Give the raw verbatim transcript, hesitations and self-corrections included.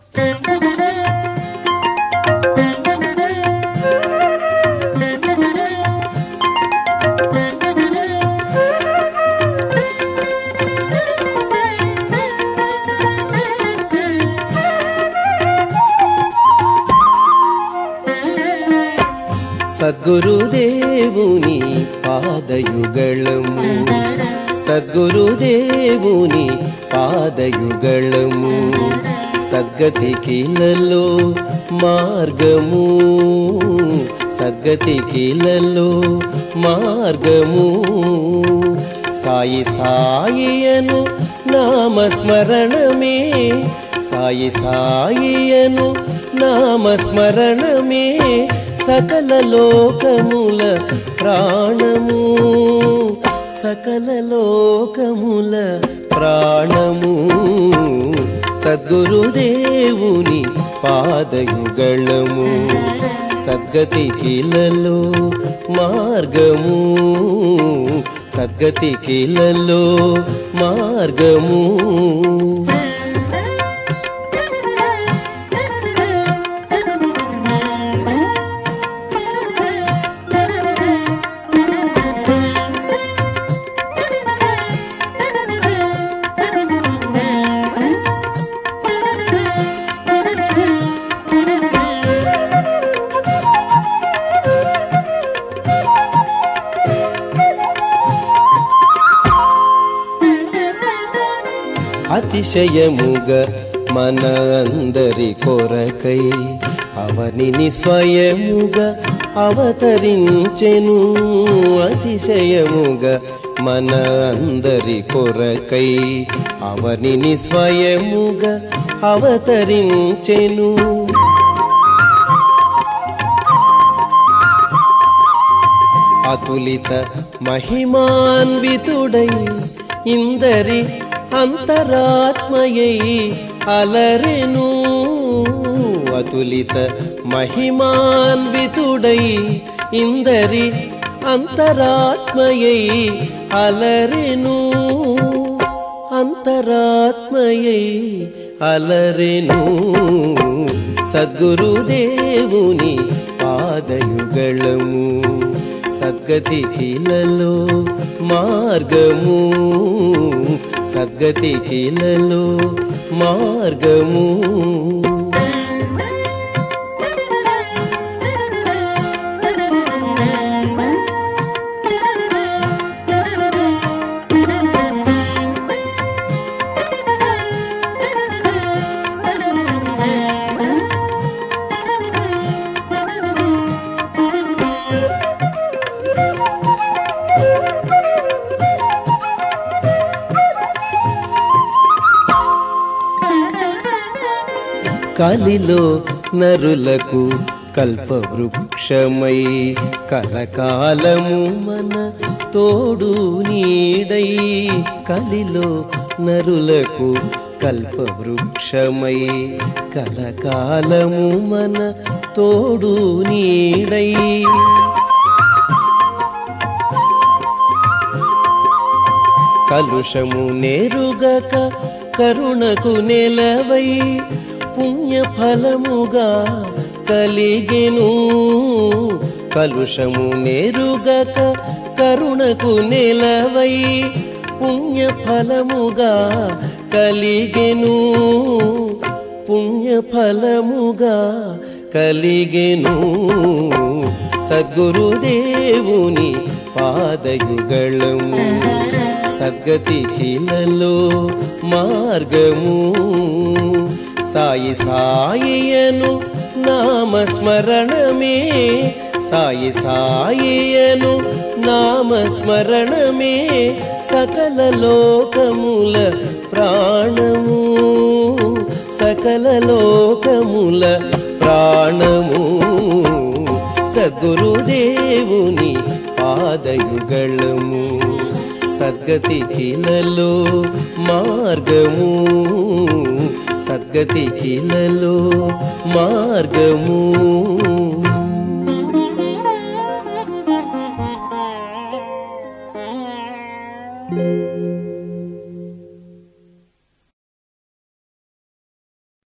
సద్గురుదేవుని పాదయుగళము సద్గురుదేవుని పాదయుగళము సద్గతికిలలో మార్గము సద్గతికిలలో మార్గము సాయి సాయియను నామస్మరణమే సాయి సాయియను నామస్మరణమే సకల లోకముల ప్రాణము సకల లోకముల ప్రాణము సద్గురుదేవుని పాదయుగళము సద్గతికిలలో మార్గము సద్గతికిలలో మార్గము అతిశయముగా మన అందరి కొరకై అవనిని స్వయముగా అవతరించెను అతిశయముగా మన అందరి కొరకై అవనిని స్వయముగా అవతరించెను అతులిత మహిమాన్వితుడై ఇందరి అంతరాత్మయై అలరెను అతులిత మహిమాన్వితుడై ఇందరి అంతరాత్మయై అలరెను అంతరాత్మయై అలరెను సద్గురుదేవుని పాదయుగళము సద్గతికిలలో మార్గము సద్గతికిలలో మార్గము కలిలో నరులకు కల్పవృక్షమై కలకాలము మన తోడు నీడై కలిలో నరులకు కల్పవృక్షమై కలకాలము మన తోడు నీడై కలుషము నేరుగక కరుణకు నెలవై పుణ్యఫలముగా కలిగెను కలుషము నేరుగక కరుణకు నెలవై పుణ్యఫలముగా కలిగెను పుణ్యఫలముగా కలిగెను సద్గురుదేవుని పాదయుగళము సద్గతికిలలో మార్గము సాయి సాయియను నామస్మరణమే సాయి సాయియను నామస్మరణమే సకల లోకముల ప్రాణము సకల లోకముల ప్రాణము సద్గురుదేవుని పాదయుగళము సద్గతికిలలో మార్గము సద్గతికిలలో మార్గము